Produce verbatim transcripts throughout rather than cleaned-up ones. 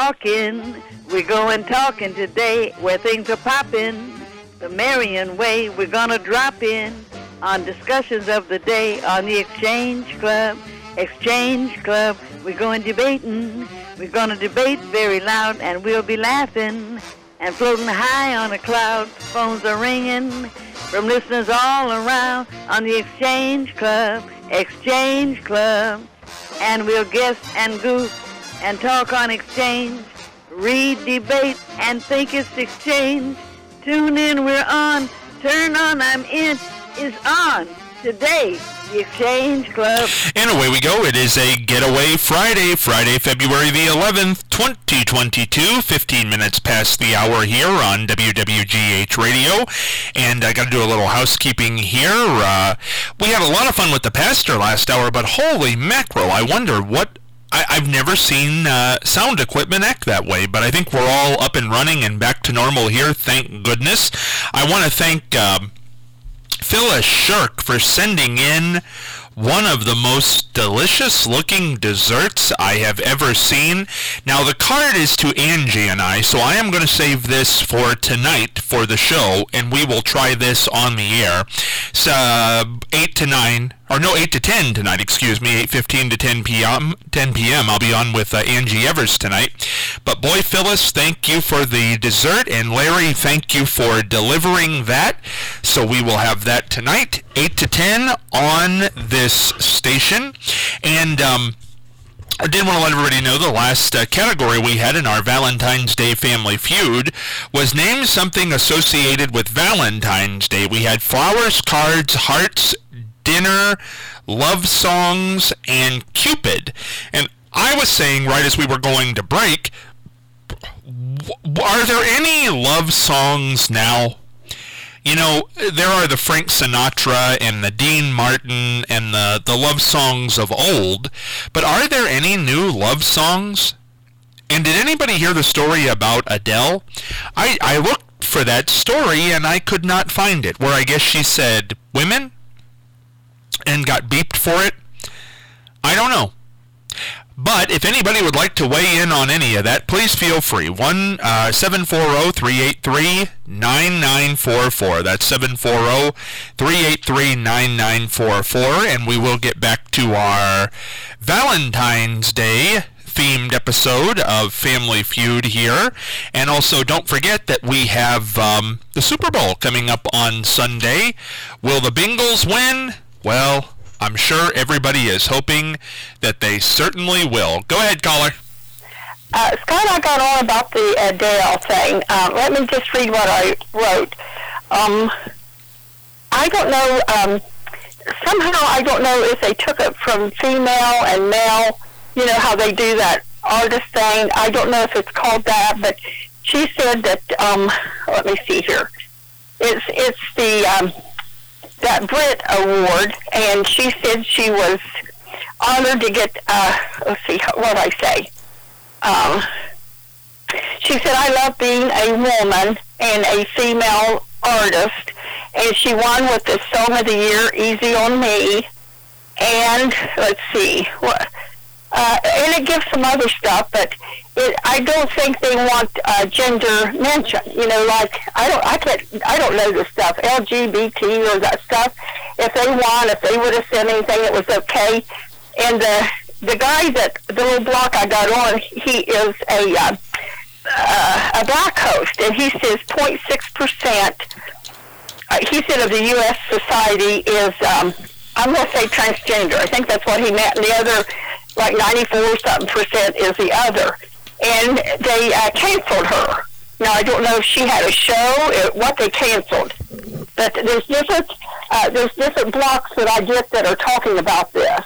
talking. We're going talking today where things are popping. The Marion way, we're gonna drop in on discussions of the day on the Exchange Club. Exchange Club, we're going debating. We're gonna debate very loud and we'll be laughing and floating high on a cloud. Phones are ringing from listeners all around on the Exchange Club. Exchange Club. And we'll guess and goof and talk on exchange, read, debate, and think it's exchange. Tune in, we're on. Turn on, I'm in, is on. Today, the Exchange Club. And away we go. It is a Getaway Friday, Friday, February the eleventh, twenty twenty-two, fifteen minutes past the hour here on W W G H Radio. And I got to do a little housekeeping here. Uh, we had a lot of fun with the pastor last hour, but holy mackerel, I wonder what... I, I've never seen uh, sound equipment act that way, but I think we're all up and running and back to normal here, thank goodness. I want to thank... Um, Phyllis Shirk for sending in one of the most delicious looking desserts I have ever seen. Now the card is to Angie and I, so I am going to save this for tonight for the show, and we will try this on the air. So uh, eight to nine, or no, eight to ten tonight, excuse me, eight fifteen to ten p.m. ten p.m. I'll be on with uh, Angie Evers tonight. But boy, Phyllis, thank you for the dessert, and Larry, thank you for delivering that. So we will have that tonight, eight to ten on this station. And um, I did want to let everybody know the last uh, category we had in our Valentine's Day Family Feud was name something associated with Valentine's Day. We had flowers, cards, hearts, dinner, love songs, and Cupid. And I was saying right as we were going to break, are there any love songs now? You know, there are the Frank Sinatra and the Dean Martin and the, the love songs of old, but are there any new love songs? And did anybody hear the story about Adele? I, I looked for that story and I could not find it, where I guess she said women and got beeped for it. I don't know. But if anybody would like to weigh in on any of that, please feel free. one seven four zero, three eight three, nine nine four four. That's seven four zero, three eight three, nine nine four four. And we will get back to our Valentine's Day themed episode of Family Feud here. And also don't forget that we have um, the Super Bowl coming up on Sunday. Will the Bengals win? Well, I'm sure everybody is hoping that they certainly will. Go ahead, caller. Uh, Scott, I got on about the Adele thing. Um, let me just read what I wrote. Um, I don't know, um, somehow I don't know if they took it from female and male, you know, how they do that artist thing. I don't know if it's called that, but she said that, um, let me see here. It's, it's the... Um, that Brit Award, and she said she was honored to get, uh, let's see, what did I say? Um, she said, I love being a woman and a female artist, and she won with the Song of the Year, Easy on Me, and, let's see, what... Uh, and it gives some other stuff, but it, I don't think they want uh, gender mentioned. You know, like I don't, I can't, I don't know this stuff, L G B T or that stuff. If they want, if they would have said anything, it was okay. And the the guy that the little block I got on, he is a uh, uh, a black host, and he says zero point six percent. Uh, he said of the U S society is. Um, I'm going to say transgender. I think that's what he meant. And the other, like ninety-four something percent is the other. And they uh, canceled her. Now, I don't know if she had a show, or what they canceled. But there's different, uh, there's different blocks that I get that are talking about this.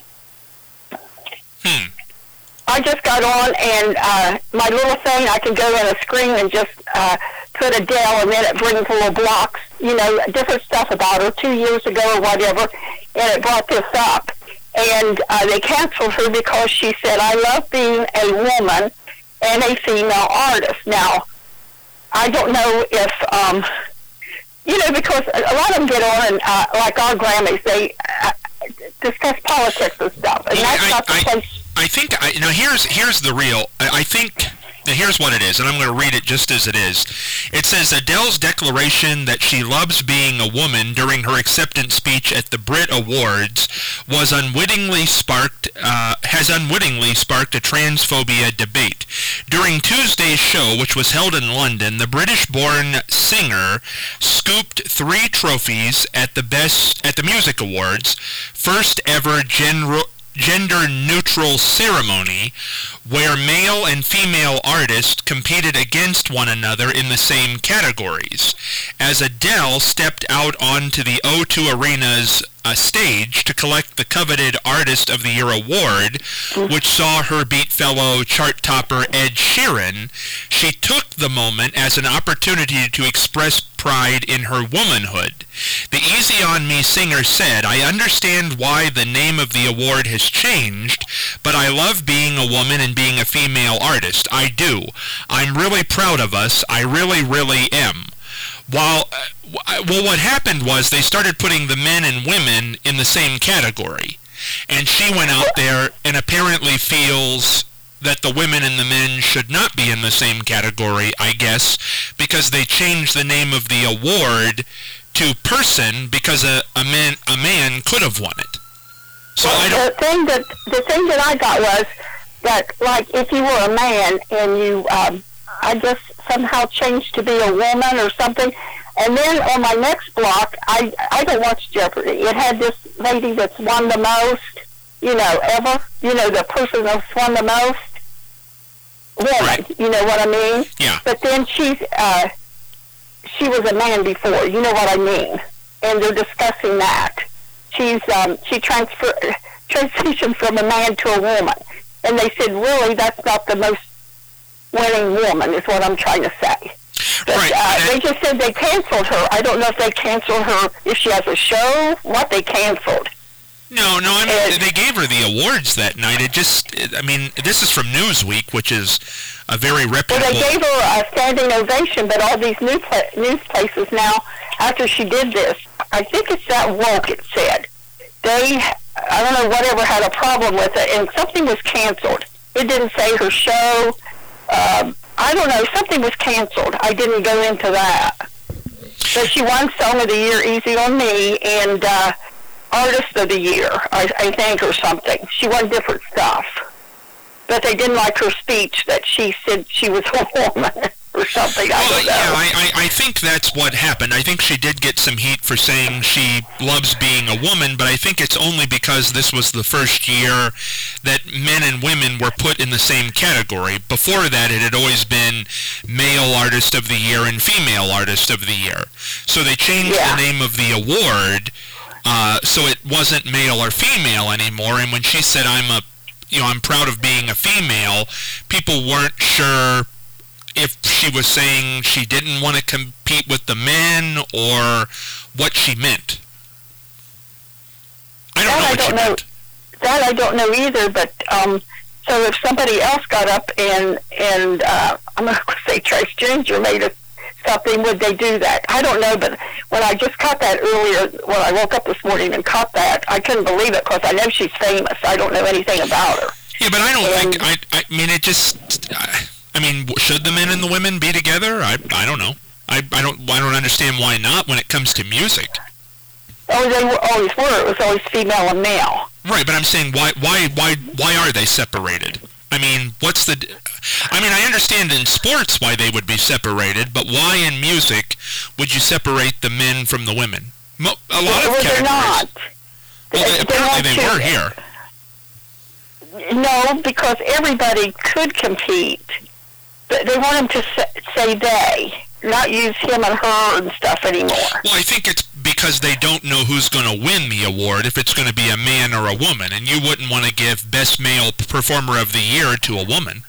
Hmm. I just got on, and uh, my little thing, I can go on a screen and just uh, put Adele, and then it brings little blocks, you know, different stuff about her two years ago or whatever, and it brought this up. And uh, they canceled her because she said, I love being a woman and a female artist. Now, I don't know if, um, you know, because a lot of them get on, and uh, like our Grammys, they uh, discuss politics and stuff, and that's I, not the I, place. I think, I, now here's here's the real, I, I think Now here's what it is, and I'm going to read it just as it is. It says, Adele's declaration that she loves being a woman during her acceptance speech at the Brit Awards was unwittingly sparked, uh, has unwittingly sparked a transphobia debate. During Tuesday's show, which was held in London, the British-born singer scooped three trophies at the best at the Music Awards, first ever general gender-neutral ceremony where male and female artists competed against one another in the same categories. As Adele stepped out onto the O two Arena's uh, stage to collect the coveted Artist of the Year award, which saw her beat fellow chart topper Ed Sheeran, she took the moment as an opportunity to express pride in her womanhood. The Easy on Me singer said, I understand why the name of the award has changed, but I love being a woman and being a female artist. I do. I'm really proud of us. I really, really am. While, uh, well, what happened was they started putting the men and women in the same category. And she went out there and apparently feels that the women and the men should not be in the same category, I guess, because they changed the name of the award to person because a, a man a man could have won it. So well, I don't. The thing that the thing that I got was that, like, if you were a man and you, um, I guess somehow changed to be a woman or something, and then on my next block, I I don't watch Jeopardy. It had this lady that's won the most, you know, ever. You know, the person that's won the most. Woman, right. You know what I mean? Yeah. But then she's, uh, she was a man before, you know what I mean? And they're discussing that. She's, um, she transfer, transitioned from a man to a woman. And they said, really, that's not the most winning woman, is what I'm trying to say. But, right. uh, they just said they canceled her. I don't know if they canceled her, if she has a show, what they canceled. No, no, I mean, they gave her the awards that night. It just, I mean, this is from Newsweek, which is a very reputable... Well, they gave her a standing ovation, but all these news, news places now, after she did this, I think it's that woke, it said, they, I don't know, whatever, had a problem with it, and something was canceled. It didn't say her show. Um, I don't know, something was canceled. I didn't go into that. But she won Song of the Year, Easy on Me, and... Uh, Artist of the Year, I, I think, or something. She won different stuff. But they didn't like her speech that she said she was a woman or something. I well, don't know. yeah, I, I, I think that's what happened. I think she did get some heat for saying she loves being a woman, but I think it's only because this was the first year that men and women were put in the same category. Before that, it had always been Male Artist of the Year and Female Artist of the Year. So they changed Yeah. the name of the award... Uh, so it wasn't male or female anymore, and when she said, I'm a, you know, I'm proud of being a female, people weren't sure if she was saying she didn't want to compete with the men or what she meant. I don't that know I what don't she know. meant. That I don't know either, but, um, so if somebody else got up and, and, uh, I'm going to say transgender made a something, would they do that? I don't know, but when I just caught that earlier, when I woke up this morning and caught that, I couldn't believe it because I know she's famous. I don't know anything about her. Yeah, but I don't and, think, I, I mean, it just, I, I mean, should the men and the women be together? I, I don't know. I, I don't, I don't understand why not when it comes to music. Oh, they were, always were. It was always female and male. Right, but I'm saying why, why, why, why are they separated? I mean, what's the... I mean, I understand in sports why they would be separated, but why in music would you separate the men from the women? Mo- a lot well, of they're categories. not. Well, they, They apparently they want were to- here. No, because everybody could compete. But they want them to sa- say they, not use him and her and stuff anymore. Well, I think it's because they don't know who's going to win the award, if it's going to be a man or a woman, and you wouldn't want to give Best Male Performer of the Year to a woman.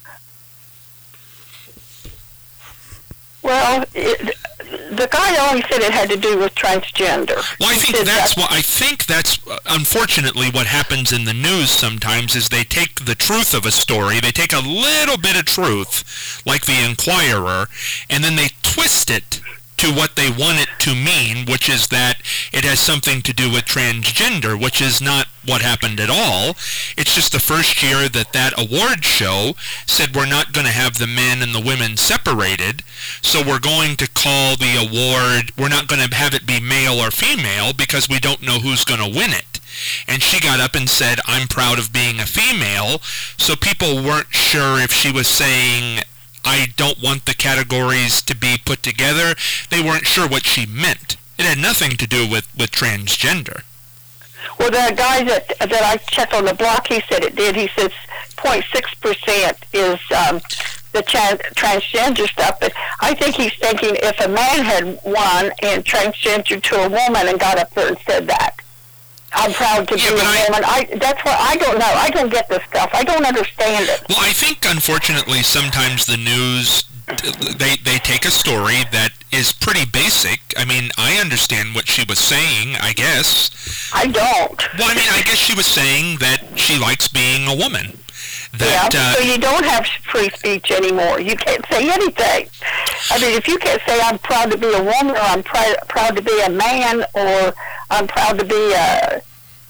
Well, it, the guy only said it had to do with transgender. Well, I think He said that's that- what I think that's uh, unfortunately what happens in the news sometimes is they take the truth of a story, they take a little bit of truth, like the Inquirer, and then they twist it to what they want it to mean, which is that it has something to do with transgender, which is not what happened at all. It's just the first year that that award show said we're not going to have the men and the women separated, so we're going to call the award, we're not going to have it be male or female because we don't know who's going to win it. And she got up and said, I'm proud of being a female, so people weren't sure if she was saying, I don't want the categories to be put together. They weren't sure what she meant. It had nothing to do with, with transgender. Well, the guy that that I checked on the block, he said it did. He says zero point six percent is um, the trans- transgender stuff. But I think he's thinking if a man had won and transgendered to a woman and got up there and said that, I'm proud to yeah, be a I, woman. I, that's what I don't know. I don't get this stuff. I don't understand it. Well, I think, unfortunately, sometimes the news, they they take a story that is pretty basic. I mean, I understand what she was saying, I guess. I don't. Well, I mean, I guess she was saying that she likes being a woman. That, yeah, uh, so you don't have free speech anymore. You can't say anything. I mean, if you can't say I'm proud to be a woman, or I'm pr- proud to be a man, or I'm proud to be a,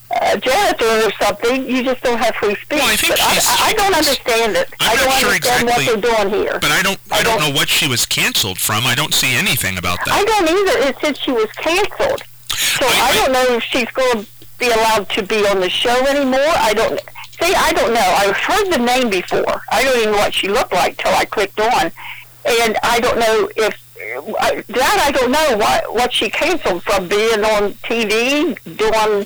a janitor or something, you just don't have free speech. Well, I think but I, I don't understand it. I'm I don't not sure understand exactly what they're doing here. But I don't, I, I don't, don't know what she was canceled from. I don't see anything about that. I don't either. It said she was canceled. So I, I don't know if she's going to be allowed to be on the show anymore. I don't See, I don't know. I've heard the name before. I don't even know what she looked like till I clicked on. And I don't know if, uh, that I don't know what, what she canceled from being on T V, doing,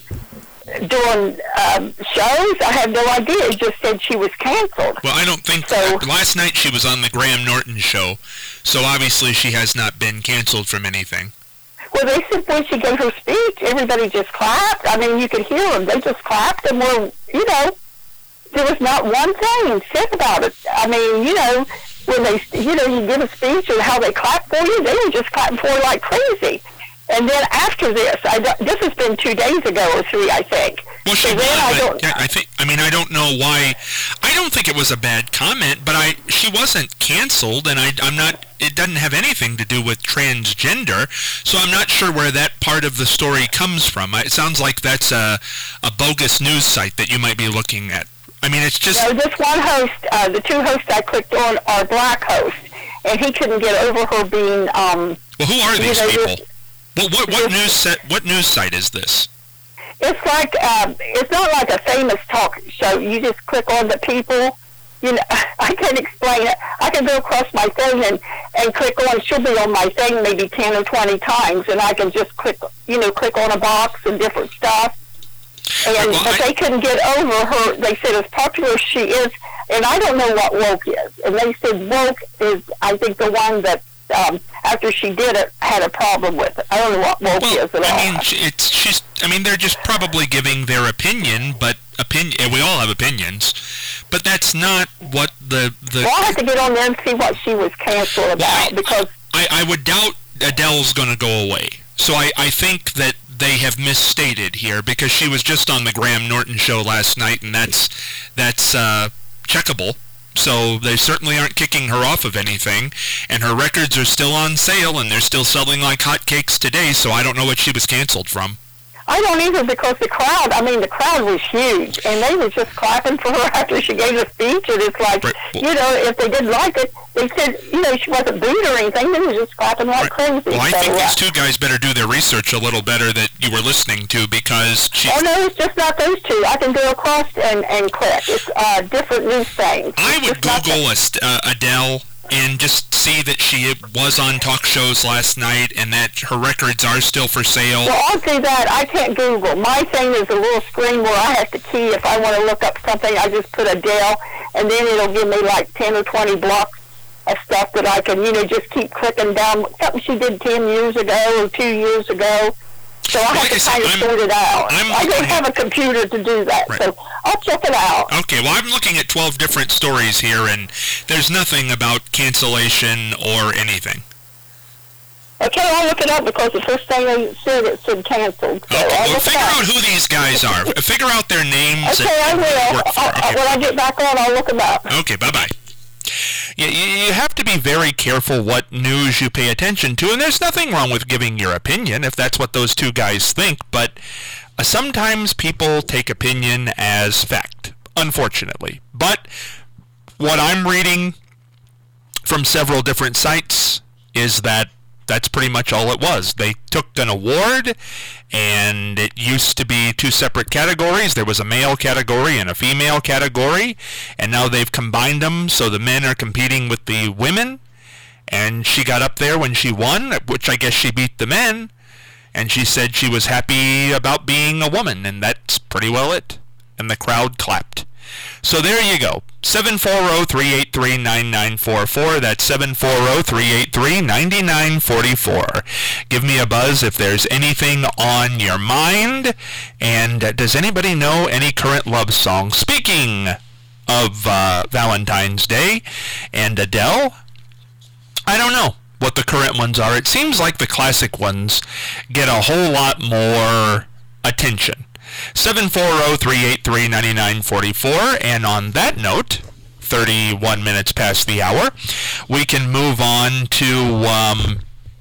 doing um, shows. I have no idea. It just said she was canceled. Well, I don't think, so, uh, last night she was on the Graham Norton show, so obviously she has not been canceled from anything. Well, they said when she gave her speech, everybody just clapped. I mean, you could hear them. They just clapped and were, you know, there was not one thing said about it. I mean, you know, when they, you know, you give a speech and how they clap for you, they were just clapping for you like crazy. And then after this, I, this has been two days ago or three, I think. Well, she so won, I, but don't, I think, I mean, I don't know why. I don't think it was a bad comment, but I, she wasn't canceled, and I, I'm not, it doesn't have anything to do with transgender, so I'm not sure where that part of the story comes from. It sounds like that's a, a bogus news site that you might be looking at. I mean, it's just... No, this one host, uh, the two hosts I clicked on are black hosts, and he couldn't get over her being... Um, well, who are these you know, people? This, well, what, what, this, news set, what news site is this? It's like, um, it's not like a famous talk show. You just click on the people. You know, I can't explain it. I can go across my thing and, and click on, she'll be on my thing maybe ten or twenty times, and I can just click, you know, click on a box and different stuff. And, well, but I, they couldn't get over her. They said as popular as she is, and I don't know what woke is. And they said woke is, I think, the one that um, after she did it had a problem with it. I don't know what woke well, is at I all. I mean, it's she's. I mean, they're just probably giving their opinion, but opinion. We all have opinions, but that's not what the the. Well, I have to get on there and see what she was canceled about well, I, because I, I would doubt Adele's going to go away. So I, I think that they have misstated here because she was just on the Graham Norton show last night, and that's that's uh, checkable. So they certainly aren't kicking her off of anything, and her records are still on sale, and they're still selling like hotcakes today, so I don't know what she was canceled from. I don't either because the crowd, I mean, the crowd was huge, and they were just clapping for her after she gave the speech, and it's like, right. well, you know, if they didn't like it, they said, you know, she wasn't booed or anything, they were just clapping like right. crazy. Well, I so, think uh, these two guys better do their research a little better that you were listening to because she... Oh, no, it's just not those two. I can go across and, and click. It's uh, different news things. I would It's not Google the- uh, Adele and just see that she was on talk shows last night and that her records are still for sale. Well, I'll do that. I can't Google. My thing is a little screen where I have to key. If I want to look up something, I just put Adele, and then it'll give me like ten or twenty blocks of stuff that I can, you know, just keep clicking down. Something she did ten years ago or two years ago. So I Like I have to said, kind of I'm- sort it out. I'm I don't looking have a computer to do that, Right. so I'll check it out. Okay, well, I'm looking at twelve different stories here, and there's nothing about cancellation or anything. Okay, I'll look it up because the first thing they said, it said canceled. So Okay, I'll well, look it figure up. out who these guys are. Figure out their names Okay, I and who they will. work for. I'll, Okay. When I get back on, I'll look them up. Okay, bye-bye. Yeah, you you have to be very careful what news you pay attention to, and there's nothing wrong with giving your opinion if that's what those two guys think, but Uh, sometimes people take opinion as fact, unfortunately. But what I'm reading from several different sites is that that's pretty much all it was. They took an award, and it used to be two separate categories. There was a male category and a female category, and now they've combined them so the men are competing with the women. And she got up there when she won, which I guess she beat the men, and she said she was happy about being a woman, and that's pretty well it. And the crowd clapped. So there you go. seven four zero, three eight three, nine nine four four. That's seven four zero, three eight three, nine nine four four. Give me a buzz if there's anything on your mind. And uh, does anybody know any current love songs? Speaking of uh, Valentine's Day and Adele, I don't know what the current ones are. It seems like the classic ones get a whole lot more attention. seven four zero, three eight three, nine nine four four. And on that note, thirty-one minutes past the hour, we can move on to um,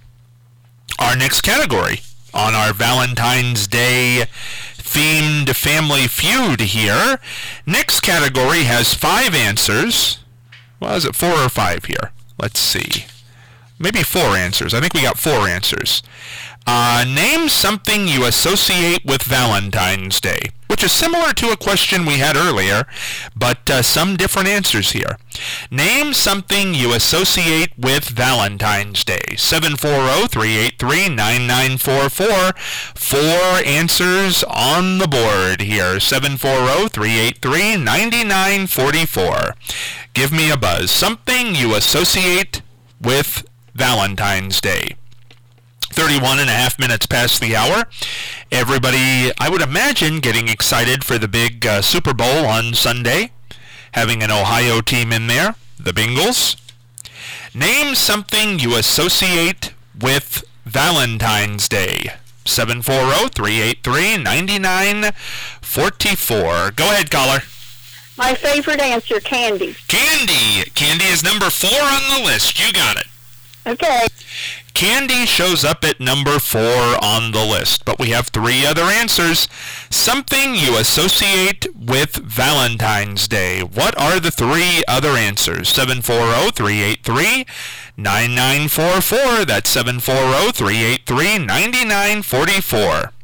our next category on our Valentine's Day themed Family Feud here. Next category has five answers. Well, is it four or five here? Let's see. Maybe four answers. I think we got four answers. Uh, name something you associate with Valentine's Day, which is similar to a question we had earlier, but uh, some different answers here. Name something you associate with Valentine's Day. seven four zero, three eight three, nine nine four four. Four answers on the board here. seven four zero, three eight three, nine nine four four. Give me a buzz. Something you associate with Valentine's Day. thirty-one and a half minutes past the hour. Everybody, I would imagine, getting excited for the big uh, Super Bowl on Sunday. Having an Ohio team in there, the Bengals. Name something you associate with Valentine's Day. seven four zero, three eight three, nine nine four four. Go ahead, caller. My favorite answer, candy. Candy. Candy is number four on the list. You got it. Okay. Candy shows up at number four on the list, but we have three other answers. Something you associate with Valentine's Day. What are the three other answers? seven four zero, three eight three, nine nine four four. That's seven four zero, three eight three, nine nine four four.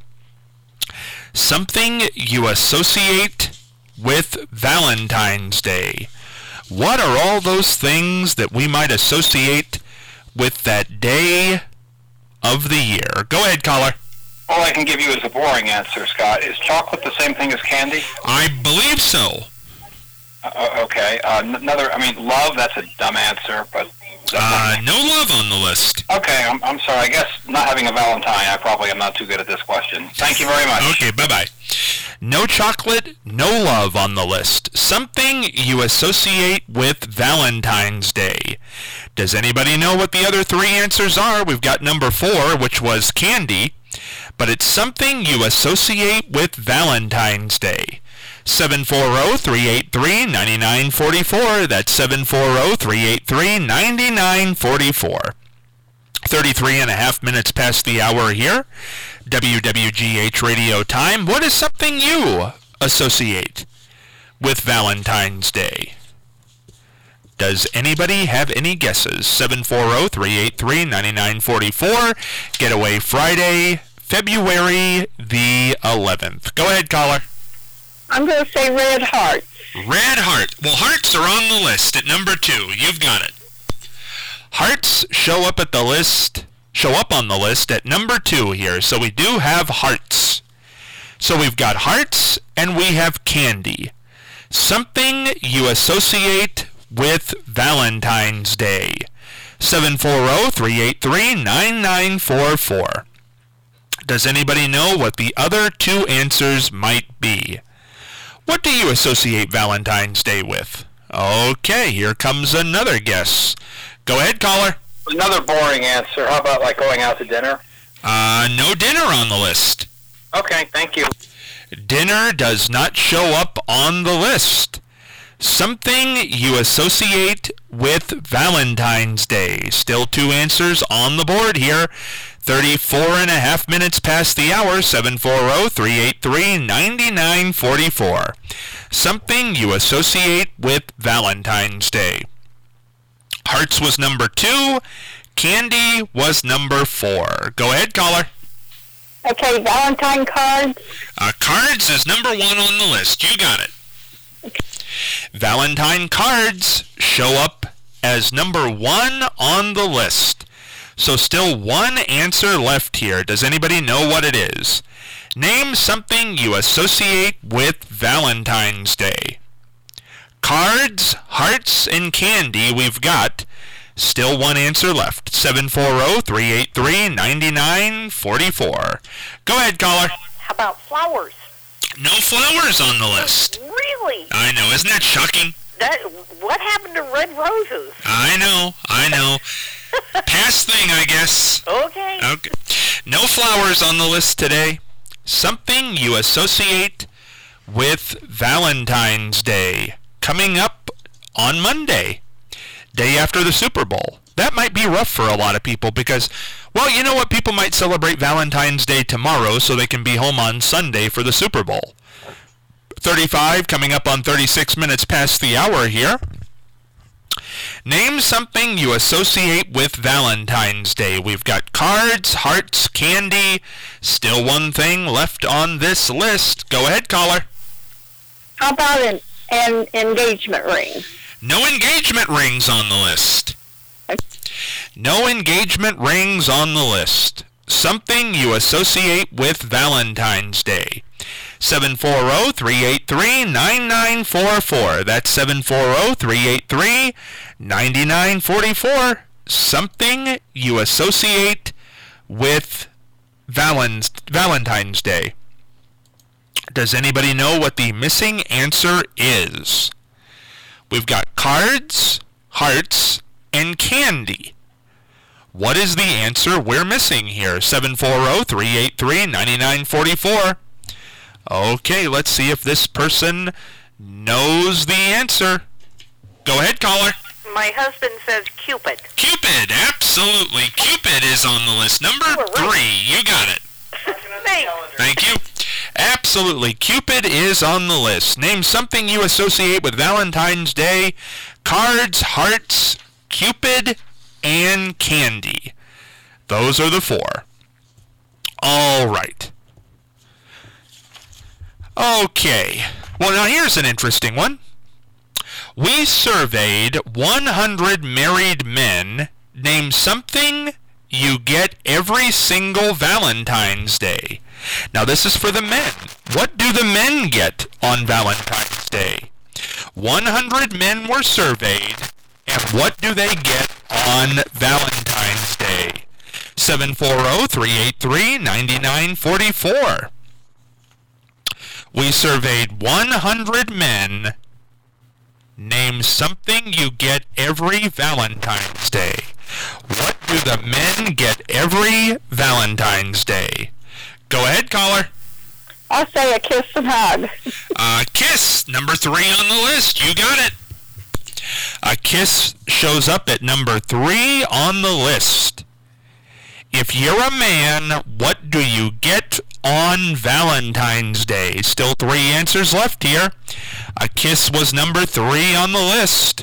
Something you associate with Valentine's Day. What are all those things that we might associate with that day of the year? Go ahead, caller. All I can give you is a boring answer, Scott. Is chocolate the same thing as candy? I believe so. Uh, okay. Uh, n- another, I mean, love, that's a dumb answer, but... Uh, no love on the list. Okay, I'm, I'm sorry. I guess not having a Valentine, I probably am not too good at this question. Thank you very much. Okay, bye-bye. No chocolate, no love on the list. Something you associate with Valentine's Day. Does anybody know what the other three answers are? We've got number four, which was candy, but it's something you associate with Valentine's Day. seven four zero, three eight three, nine nine four four. That's seven four zero, three eight three, nine nine four four. thirty-three and a half minutes past the hour here. W W G H Radio time. What is something you associate with Valentine's Day? Does anybody have any guesses? seven four zero, three eight three, nine nine four four. Getaway Friday, February the eleventh. Go ahead, caller. I'm going to say red hearts. Red heart. Well, hearts are on the list at number two. You've got it. Hearts show up at the list, show up on the list at number two here. So we do have hearts. So we've got hearts and we have candy. Something you associate with Valentine's Day. seven four zero, three eight three, nine nine four four. Does anybody know what the other two answers might be? What do you associate Valentine's Day with? Okay, here comes another guess. Go ahead, caller. Another boring answer. How about like going out to dinner? Uh, no dinner on the list. Okay, thank you. Dinner does not show up on the list. Something you associate with Valentine's Day. Still two answers on the board here. thirty-four and a half minutes past the hour, seven four zero, three eight three, nine nine four four. Something you associate with Valentine's Day. Hearts was number two. Candy was number four. Go ahead, caller. Okay, Valentine cards. Uh, cards is number one on the list. You got it. Valentine cards show up as number one on the list. So still one answer left here. Does anybody know what it is? Name something you associate with Valentine's Day. Cards, hearts, and candy we've got. Still one answer left. seven four zero, three eight three, nine nine four four. Go ahead, caller. How about flowers? No flowers on the list. Really? I know. Isn't that shocking? That, what happened to red roses? I know. I know. Past thing, I guess. Okay. Okay. No flowers on the list today. Something you associate with Valentine's Day. Coming up on Monday, day after the Super Bowl. That might be rough for a lot of people because, well, you know what? People might celebrate Valentine's Day tomorrow so they can be home on Sunday for the Super Bowl. thirty-five, coming up on thirty-six minutes past the hour here. Name something you associate with Valentine's Day. We've got cards, hearts, candy. Still one thing left on this list. Go ahead, caller. How about an, an engagement ring? No engagement rings on the list. No engagement rings on the list. Something you associate with Valentine's Day. seven four zero, three eight three, nine nine four four. That's seven four zero, three eight three, nine nine four four. Something you associate with Valens- Valentine's Day. Does anybody know what the missing answer is? We've got cards, hearts, and candy. What is the answer we're missing here? seven four zero, three eight three, nine nine four four. Okay, let's see if this person knows the answer. Go ahead, caller. My husband says Cupid. Cupid, absolutely. Cupid is on the list. Number three, you got it. Thanks. Thank you. Absolutely. Cupid is on the list. Name something you associate with Valentine's Day. Cards, hearts, Cupid, and candy. Those are the four. All right. Okay. Well, now here's an interesting one. We surveyed one hundred married men. Name something you get every single Valentine's Day. Now this is for the men. What do the men get on Valentine's Day? one hundred men were surveyed, and what do they get on Valentine's Day? seven four zero, three eight three, nine nine four four. We surveyed one hundred men. Name something you get every Valentine's Day. What do the men get every Valentine's Day? Go ahead, caller. I'll say a kiss and hug. A kiss, number three on the list. You got it. A kiss shows up at number three on the list. If you're a man, what do you get on Valentine's Day? Still three answers left here. A kiss was number three on the list.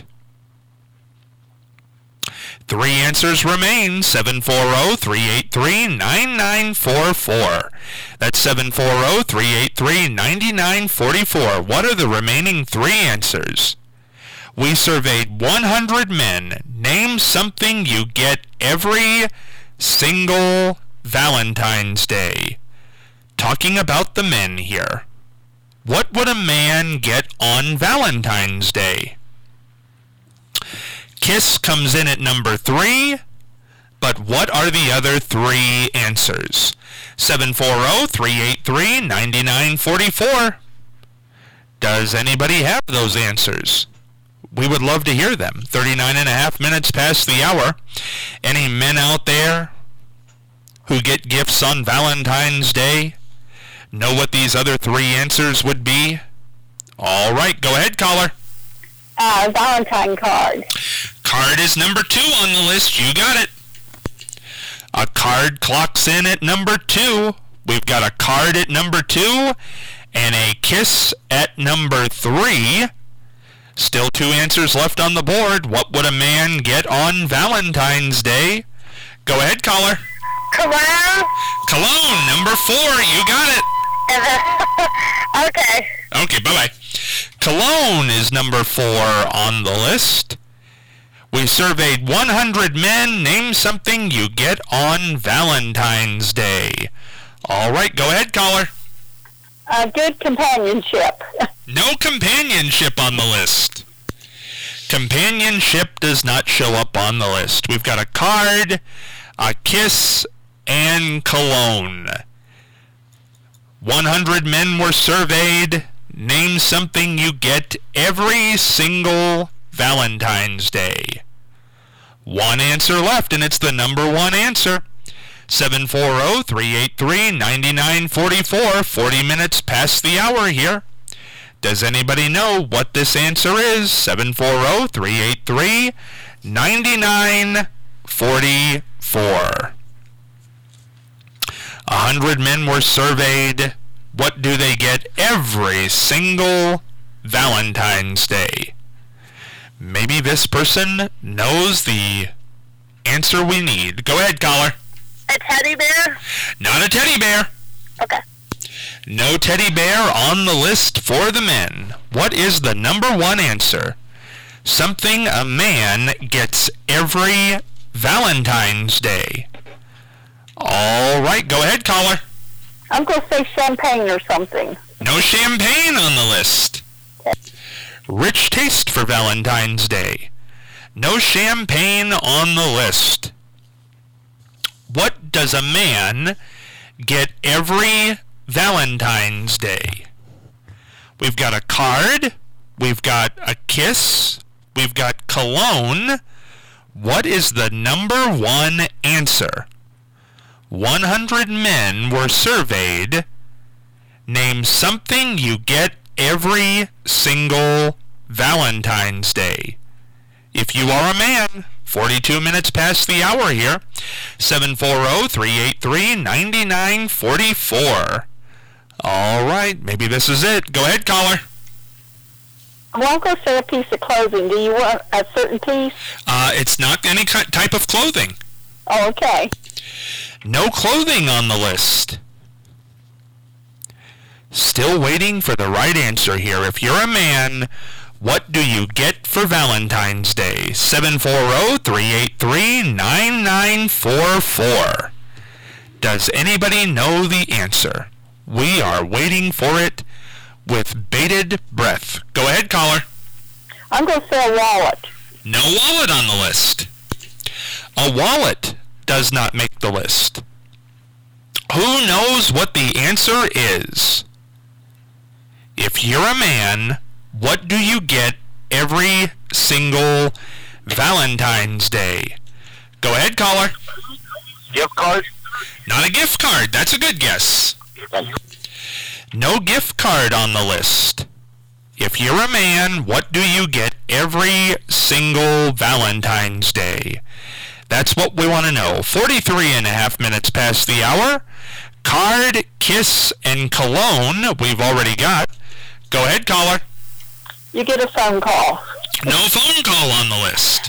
Three answers remain. seven four zero, three eight three, nine nine four four. That's seven four zero, three eight three, nine nine four four. What are the remaining three answers? We surveyed one hundred men. Name something you get every single Valentine's Day. Talking about the men here. What would a man get on Valentine's Day? Kiss comes in at number three, but what are the other three answers? seven four zero, three eight three, nine nine four four. Does anybody have those answers? We would love to hear them. thirty-nine and a half minutes past the hour. Any men out there who get gifts on Valentine's Day know what these other three answers would be? All right, go ahead, caller. Uh, Valentine card. Card is number two on the list. You got it. A card clocks in at number two. We've got a card at number two and a kiss at number three. Still two answers left on the board. What would a man get on Valentine's Day? Go ahead, caller. Cologne? Cologne, number four. You got it. Okay. Okay, bye-bye. Cologne is number four on the list. We surveyed one hundred men. Name something you get on Valentine's Day. All right, go ahead, caller. Uh, good companionship. No companionship on the list. Companionship does not show up on the list. We've got a card, a kiss, and cologne. one hundred men were surveyed. Name something you get every single Valentine's Day. One answer left, and it's the number one answer. seven four zero, three eight three, nine nine four four. forty minutes past the hour here. Does anybody know what this answer is? seven four zero, three eight three, nine nine four four. A hundred men were surveyed. What do they get every single Valentine's Day? Maybe this person knows the answer we need. Go ahead, caller. A teddy bear? Not a teddy bear. Okay. No teddy bear on the list for the men. What is the number one answer? Something a man gets every Valentine's Day. All right, go ahead, caller. I'm going to say champagne or something. No champagne on the list. Rich taste for Valentine's Day. No champagne on the list. What does a man get every Valentine's Day? We've got a card. We've got a kiss. We've got cologne. What is the number one answer? one hundred men were surveyed. Name something you get every single Valentine's Day. If you are a man, forty-two minutes past the hour here. seven four zero, three eight three, nine nine four four. All right, maybe this is it. Go ahead, caller. Well, I'm going to say a piece of clothing. Do you want a certain piece? Uh, it's not any ki- type of clothing. Oh, okay. No clothing on the list. Still waiting for the right answer here. If you're a man, what do you get for Valentine's Day? seven four zero, three eight three, nine nine four four. Does anybody know the answer? We are waiting for it with bated breath. Go ahead, caller. I'm going to say a wallet. No wallet on the list. A wallet does not make the list. Who knows what the answer is? If you're a man, what do you get every single Valentine's Day? Go ahead, caller. Gift card? Not a gift card. That's a good guess. No gift card on the list. If you're a man, what do you get every single Valentine's Day? That's what we want to know. forty-three and a half minutes past the hour. Card, kiss, and cologne we've already got. Go ahead, caller. You get a phone call. No phone call on the list.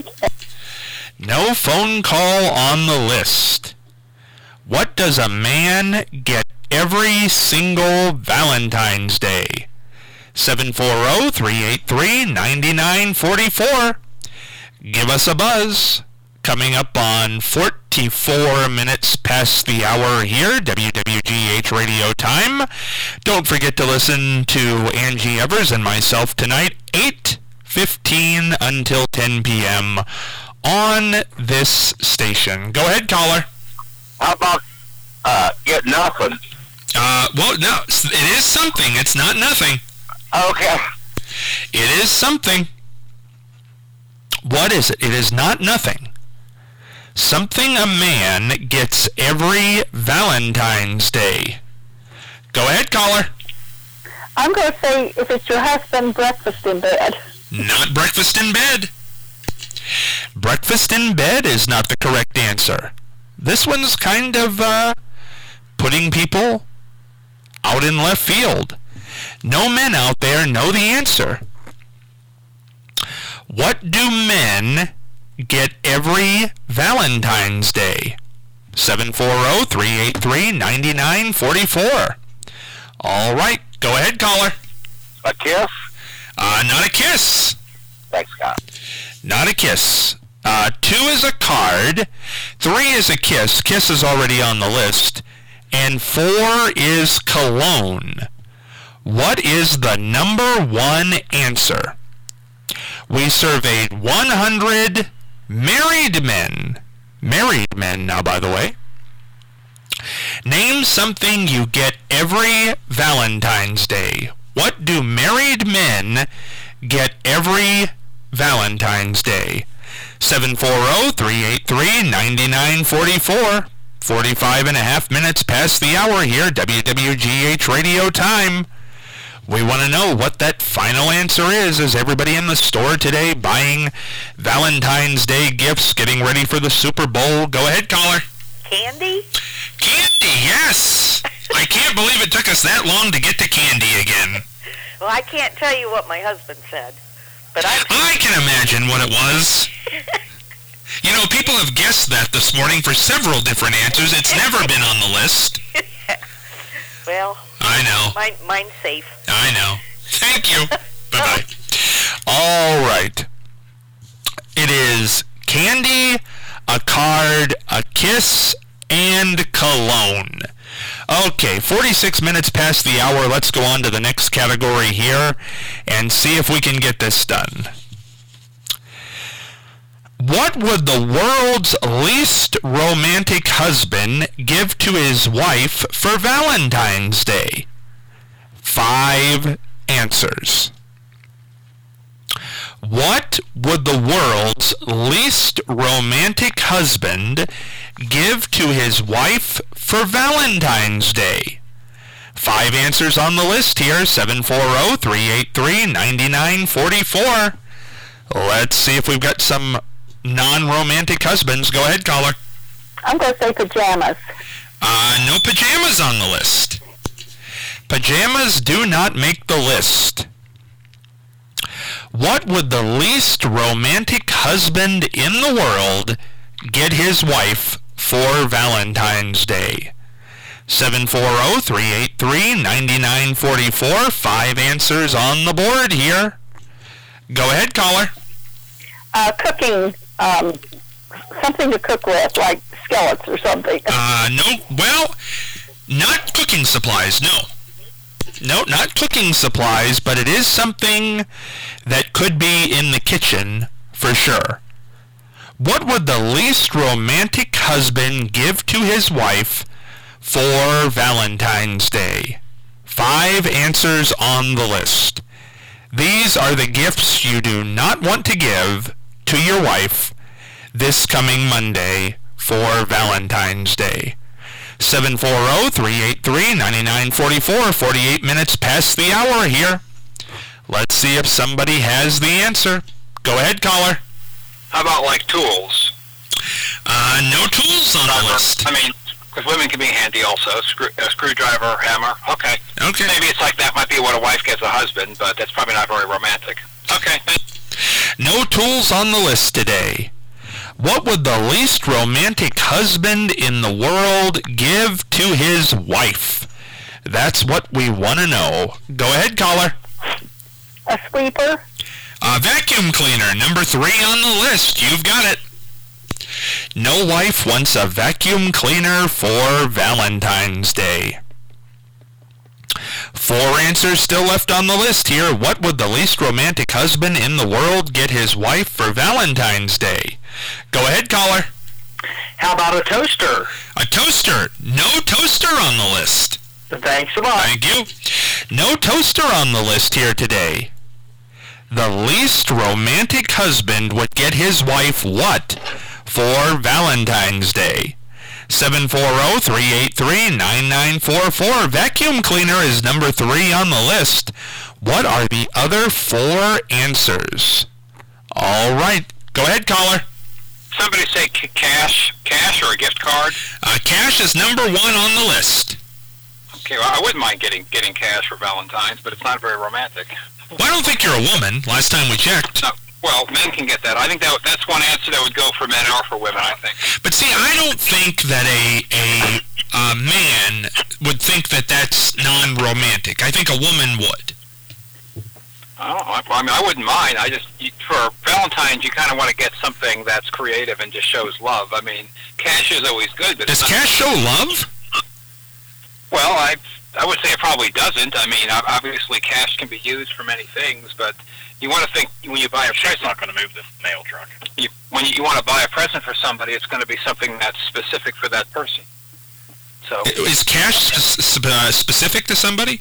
No phone call on the list. What does a man get every single Valentine's Day? seven four zero, three eight three, nine nine four four. Give us a buzz. Coming up on forty-four minutes past the hour here, W W G H Radio Time. Don't forget to listen to Angie Evers and myself tonight, eight fifteen until ten p.m. on this station. Go ahead, caller. How about uh, get nothing? Uh, well, no, it is something. It's not nothing. Okay. It is something. What is it? It is not nothing. Something a man gets every Valentine's Day. Go ahead, caller. I'm going to say, if it's your husband, breakfast in bed. Not breakfast in bed. Breakfast in bed is not the correct answer. This one's kind of uh, putting people out in left field. No men out there know the answer. What do men get every Valentine's Day? seven four zero, three eight three, nine nine four four. All right, go ahead, caller. A kiss? Uh, not a kiss. Thanks, Scott. Not a kiss. Uh, two is a card. Three is a kiss. Kiss is already on the list. And four is cologne. What is the number one answer? We surveyed one hundred married men. Married men now, by the way. Name something you get every Valentine's Day. What do married men get every Valentine's Day? seven four zero, three eight three, nine nine four four. forty-five and a half minutes past the hour here, W W G H Radio time. We want to know what that final answer is. Is everybody in the store today buying Valentine's Day gifts, getting ready for the Super Bowl? Go ahead, caller. Candy? Candy, yes! I can't believe it took us that long to get to candy again. Well, I can't tell you what my husband said, but I... I can imagine what it was. You know, people have guessed that this morning for several different answers. It's never been on the list. Well... I know. Mine, mine's safe. I know. Thank you. Bye-bye. All right. It is candy, a card, a kiss, and cologne. Okay, forty-six minutes past the hour. Let's go on to the next category here and see if we can get this done. What would the world's least romantic husband give to his wife for Valentine's Day? Five answers. What would the world's least romantic husband give to his wife for Valentine's Day? Five answers on the list here, seven four zero, three eight three, nine nine four four. Let's see if we've got some non-romantic husbands. Go ahead, caller. I'm going to say pajamas. Uh, no pajamas on the list. Pajamas do not make the list. What would the least romantic husband in the world get his wife for Valentine's Day? seven four zero, three eight three, nine nine four four. Five answers on the board here. Go ahead, caller. Uh, cooking, um, something to cook with, like skillets or something. Uh, no, well, not cooking supplies, no. No, not cooking supplies, but it is something that could be in the kitchen for sure. What would the least romantic husband give to his wife for Valentine's Day? Five answers on the list. These are the gifts you do not want to give to your wife this coming Monday for Valentine's Day. seven four zero, three eight three, nine nine four four. forty-eight minutes past the hour here. Let's see if somebody has the answer. Go ahead, caller. How about, like, tools? Uh, no tools on the list. I mean, because women can be handy also. Screw, a screwdriver, hammer. Okay. Okay. Maybe it's like that might be what a wife gets a husband, but that's probably not very romantic. Okay. No tools on the list today. What would the least romantic husband in the world give to his wife? That's what we want to know. Go ahead, caller. A sweeper. A vacuum cleaner, number three on the list. You've got it. No wife wants a vacuum cleaner for Valentine's Day. Four answers still left on the list here. What would the least romantic husband in the world get his wife for Valentine's Day? Go ahead, caller. How about a toaster? A toaster. No toaster on the list. Thanks a lot. Thank you. No toaster on the list here today. The least romantic husband would get his wife what for Valentine's Day? seven four zero, three eight three, nine nine four four. Vacuum cleaner is number three on the list. What are the other four answers? All right. Go ahead, caller. somebody say c- cash, cash or a gift card? Uh, cash is number one on the list. Okay, well, I wouldn't mind getting getting cash for Valentine's, but it's not very romantic. Well, I don't think you're a woman. Last time we checked. No, well, men can get that. I think that that's one answer that would go for men or for women, I think. But see, I don't think that a a uh, man would think that that's non-romantic. I think a woman would. I don't know. I mean, I wouldn't mind. I just, you, for Valentine's, you kind of want to get something that's creative and just shows love. I mean, cash is always good, but does cash show love? Well, I I would say it probably doesn't. I mean, obviously, cash can be used for many things, but you want to think when you buy a present. She's not going to move the mail truck. You, when you, you want to buy a present for somebody, it's going to be something that's specific for that person. So is cash sp- uh, specific to somebody?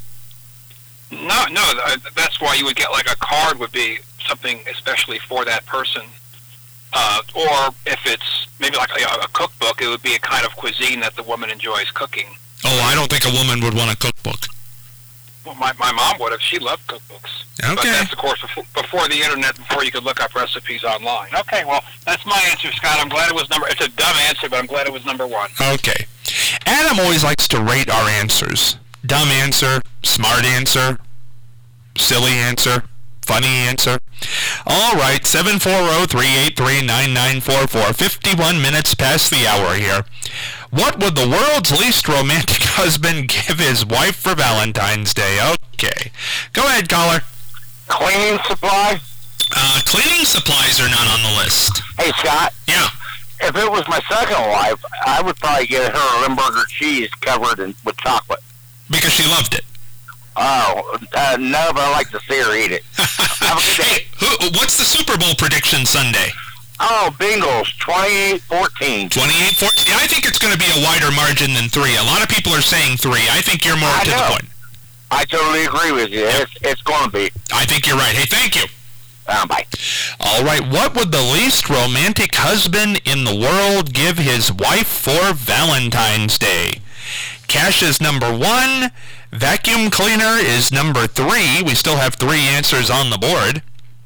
No, no. That's why you would get like a card would be something especially for that person. Uh, or if it's maybe like a, a cookbook, it would be a kind of cuisine that the woman enjoys cooking. Oh, I don't think a woman would want a cookbook. Well, my, my mom would have. She loved cookbooks. Okay. But that's, of course, before, before the Internet, before you could look up recipes online. Okay, well, that's my answer, Scott. I'm glad it was number... It's a dumb answer, but I'm glad it was number one. Okay. Adam always likes to rate our answers. Dumb answer, smart answer, silly answer, funny answer. All right, seven four zero, three eight three, nine nine four four, fifty-one minutes past the hour here. What would the world's least romantic husband give his wife for Valentine's Day? Okay. Go ahead, caller. Cleaning supply? Uh, cleaning supplies are not on the list. Hey, Scott. Yeah. If it was my second wife, I would probably get her a Limburger cheese covered in, with chocolate. Because she loved it. Oh, uh, no, but I like to see her eat it. Hey, who, what's the Super Bowl prediction Sunday? Oh, Bengals, twenty-eight fourteen. twenty-eight fourteen. See, I think it's going to be a wider margin than three. A lot of people are saying three. I think you're more I to know. the point. I totally agree with you. It's, it's going to be. I think you're right. Hey, thank you. Uh, bye. All right, what would the least romantic husband in the world give his wife for Valentine's Day? Cash is number one. Vacuum cleaner is number three. We still have three answers on the board.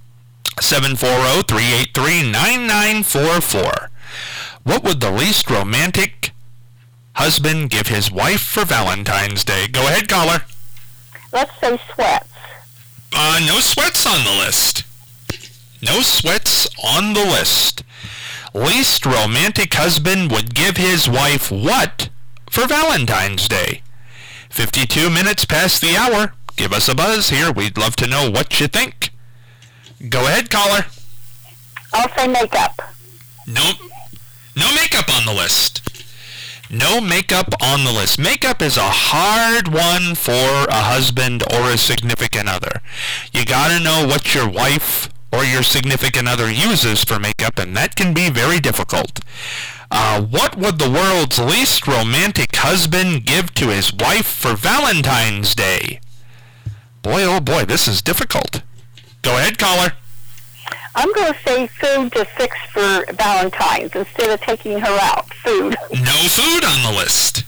seven four zero, three eight three, nine nine four four. What would the least romantic husband give his wife for Valentine's Day? Go ahead, caller. Let's say sweats. Uh, no sweats on the list. No sweats on the list. Least romantic husband would give his wife what for Valentine's Day? fifty-two minutes past the hour. Give us a buzz here. We'd love to know what you think. Go ahead, caller. I'll say makeup. No, no makeup on the list. No makeup on the list. Makeup is a hard one for a husband or a significant other. You gotta know what your wife or your significant other uses for makeup, and that can be very difficult. Uh, what would the world's least romantic husband give to his wife for Valentine's Day? Boy, oh boy, this is difficult. Go ahead, caller. I'm going to say food to fix for Valentine's instead of taking her out. Food. No food on the list.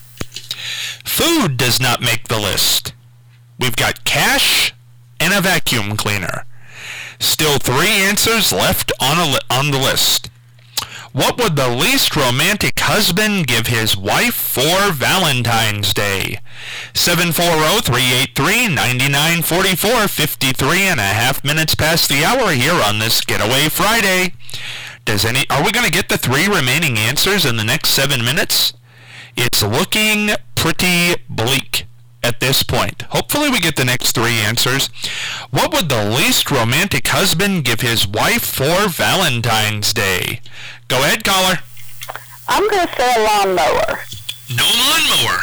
Food does not make the list. We've got cash and a vacuum cleaner. Still three answers left on a li- on the list. What would the least romantic husband give his wife for Valentine's Day? seven four zero, three eight three, nine nine four four, fifty-three and a half minutes past the hour here on this Getaway Friday. Does any, are we going to get the three remaining answers in the next seven minutes? It's looking pretty bleak at this point. Hopefully we get the next three answers. What would the least romantic husband give his wife for Valentine's Day? Go ahead, caller. I'm going to say a lawnmower. No lawnmower.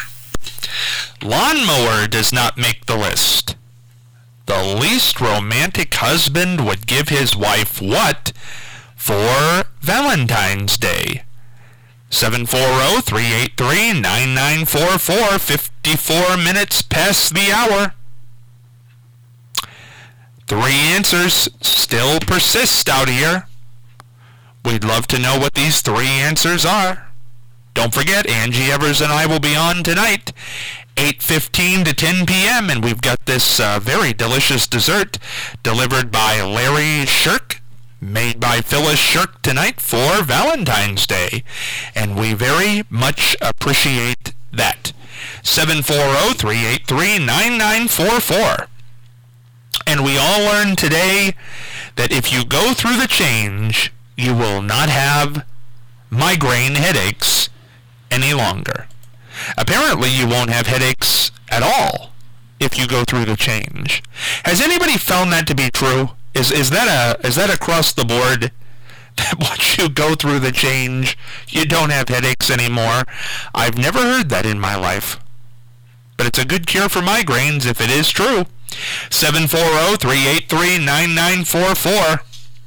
Lawnmower does not make the list. The least romantic husband would give his wife what for Valentine's Day? seven four zero, three eight three, nine nine four four, fifty-four minutes past the hour. Three answers still persist out here. We'd love to know what these three answers are. Don't forget, Angie Evers and I will be on tonight, eight fifteen to ten p.m., and we've got this uh, very delicious dessert delivered by Larry Shirk made by Phyllis Shirk tonight for Valentine's Day, and we very much appreciate that. seven four zero, three eight three, nine nine four four. And we all learned today that if you go through the change, you will not have migraine headaches any longer. Apparently, you won't have headaches at all if you go through the change. Has anybody found that to be true? Is is that a is that across the board? That once you go through the change, you don't have headaches anymore? I've never heard that in my life. But it's a good cure for migraines if it is true. seven four zero, three eight three, nine nine four four.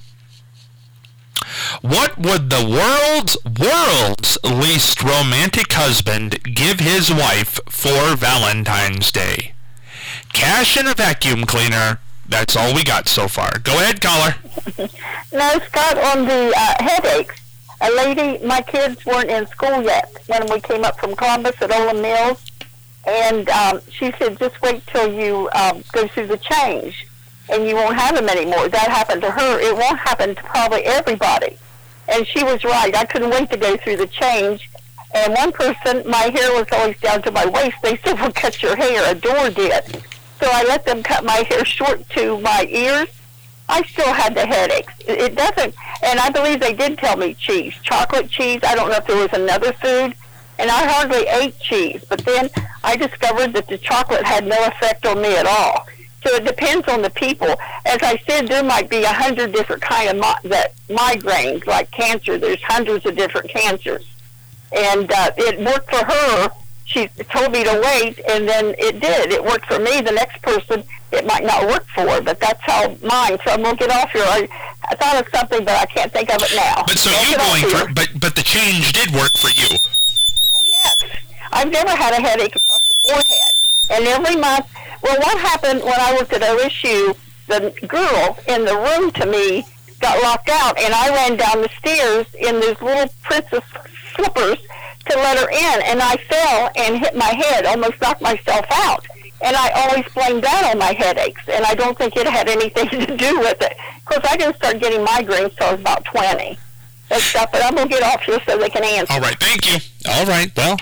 What would the world's world's least romantic husband give his wife for Valentine's Day? Cash and a vacuum cleaner. That's all we got so far. Go ahead, caller. No, Scott, on the uh, headaches, a lady, my kids weren't in school yet when we came up from Columbus at Olin Mills, and um, she said, just wait till you um, go through the change, and you won't have them anymore. That happened to her. It won't happen to probably everybody. And she was right. I couldn't wait to go through the change. And one person, my hair was always down to my waist. They said, well, cut your hair. A door did. So I let them cut my hair short to my ears. I still had the headaches. It doesn't, and I believe they did tell me cheese, chocolate cheese. I don't know if there was another food, and I hardly ate cheese. But then I discovered that the chocolate had no effect on me at all. So it depends on the people. As I said, there might be a hundred different kind of mi- that migraines, like cancer. There's hundreds of different cancers, and uh, it worked for her. She told me to wait, and then it did. It worked for me. The next person, it might not work for, but that's how mine. So I'm going to get off here. I, I thought of something, but I can't think of it now. But so you going for, but but the change did work for you. Oh, yes. I've never had a headache across the forehead. And every month, well, what happened when I worked at O S U, the girl in the room to me got locked out, and I ran down the stairs in those little princess slippers to let her in, and I fell and hit my head, almost knocked myself out. And I always blamed that on my headaches, and I don't think it had anything to do with it. Of course, I didn't start getting migraines until I was about twenty. And stuff, but I'm going to get off here so they can answer. All right, thank you. All right, well,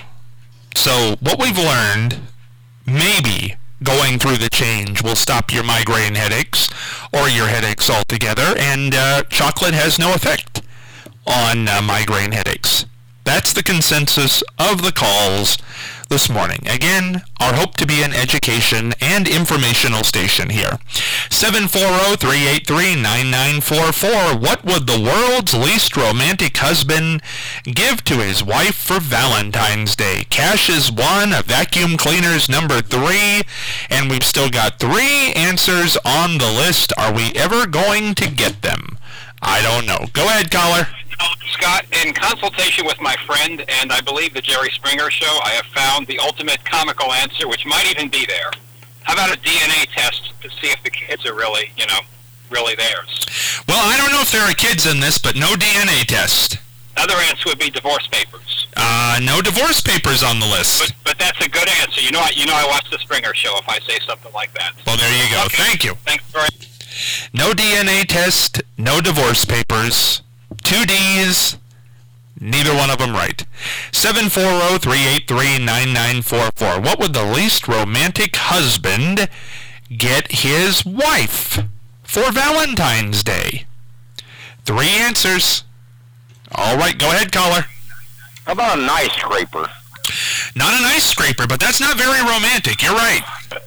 so what we've learned, maybe going through the change will stop your migraine headaches or your headaches altogether, and uh, chocolate has no effect on uh, migraine headaches. That's the consensus of the calls this morning. Again, our hope to be an education and informational station here. seven four zero, three eight three, nine nine four four. What would the world's least romantic husband give to his wife for Valentine's Day? Cash is one, a vacuum cleaner's number three, and we've still got three answers on the list. Are we ever going to get them? I don't know. Go ahead, caller. Scott, in consultation with my friend and I believe the Jerry Springer Show, I have found the ultimate comical answer, which might even be there. How about a D N A test to see if the kids are really, you know, really theirs? Well, I don't know if there are kids in this, but no D N A test. Other answer would be divorce papers. Uh, no divorce papers on the list. But, but that's a good answer. You know, I, you know, I watch the Springer Show if I say something like that. Well, there you go. Okay. Thank you. Thanks very much. No D N A test, no divorce papers, two D's, neither one of them right. seven four zero, three eight three, nine nine four four. What would the least romantic husband get his wife for Valentine's Day? Three answers. All right, go ahead, caller. How about an ice scraper? Not an ice scraper, but that's not very romantic. You're right.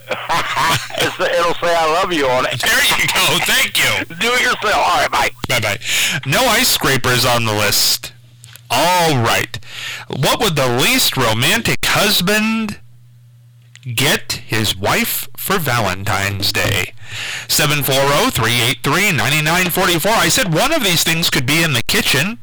it's, it'll say I love you on it. There you go. Thank you. Do it yourself. All right, bye. Bye-bye. No ice scrapers on the list. All right. What would the least romantic husband get his wife for Valentine's Day? seven four zero, three eight three, nine nine four four. I said one of these things could be in the kitchen.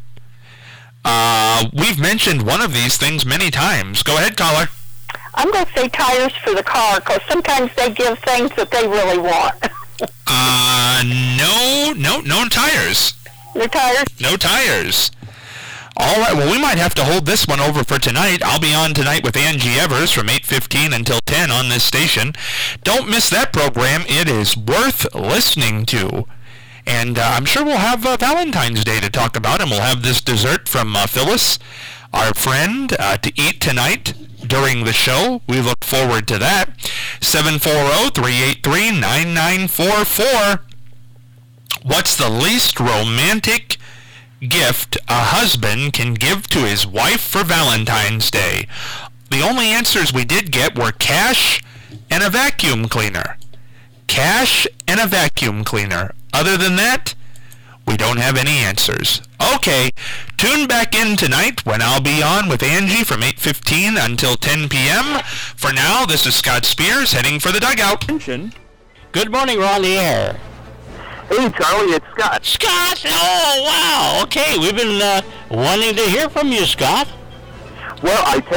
Uh, we've mentioned one of these things many times. Go ahead, caller. I'm going to say tires for the car, because sometimes they give things that they really want. uh, no, no, no tires. No tires? No tires. All right, well, we might have to hold this one over for tonight. I'll be on tonight with Angie Evers from eight fifteen until ten on this station. Don't miss that program. It is worth listening to. And uh, I'm sure we'll have uh, Valentine's Day to talk about, and we'll have this dessert from uh, Phyllis, our friend, uh, to eat tonight during the show. We look forward to that. seven four zero, three eight three, nine nine four four. What's the least romantic gift a husband can give to his wife for Valentine's Day? The only answers we did get were cash and a vacuum cleaner. Cash and a vacuum cleaner. Other than that, we don't have any answers. Okay, tune back in tonight when I'll be on with Angie from eight fifteen until ten p.m. For now, this is Scott Spears heading for the dugout. Good morning, we're on the air. Hey, Charlie, it's Scott. Scott! Oh, wow! Okay, we've been uh, wanting to hear from you, Scott. Well, I take